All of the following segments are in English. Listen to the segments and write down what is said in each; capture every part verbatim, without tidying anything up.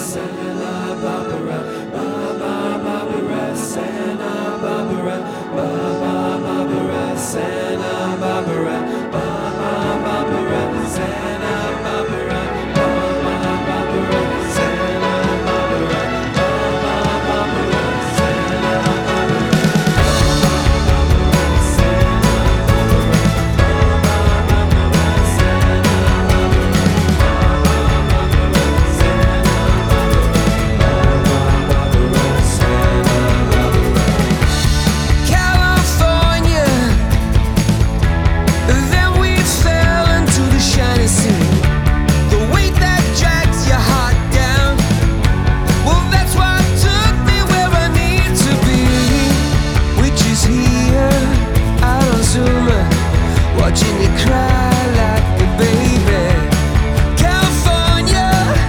Santa Barbara, Baba Barbara, Santa Barbara, Baba Barbara, Santa Barbara, Baba Barbara, Santa Barbara, Baba Barbara, Santa Barbara, Baba Barbara, Santa Barbara, watching you cry like a baby. California,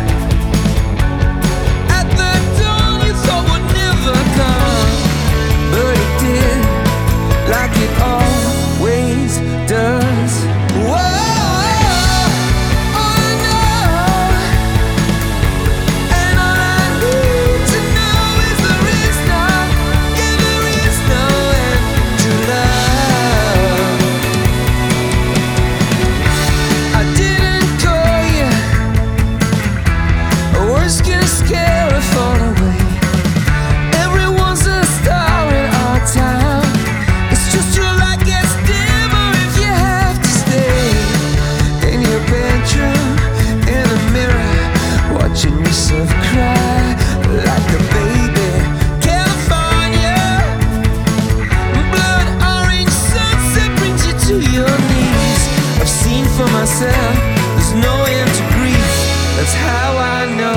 at the dawn you thought would never come, but it did, like it always does. Whoa. Scare her far away. Everyone's a star in our town. It's just your light gets dimmer if you have to stay in your bedroom, in a mirror, watching yourself cry like a baby. California, blood orange sunset brings you to your knees. I've seen for myself, there's no end to grief. That's how I know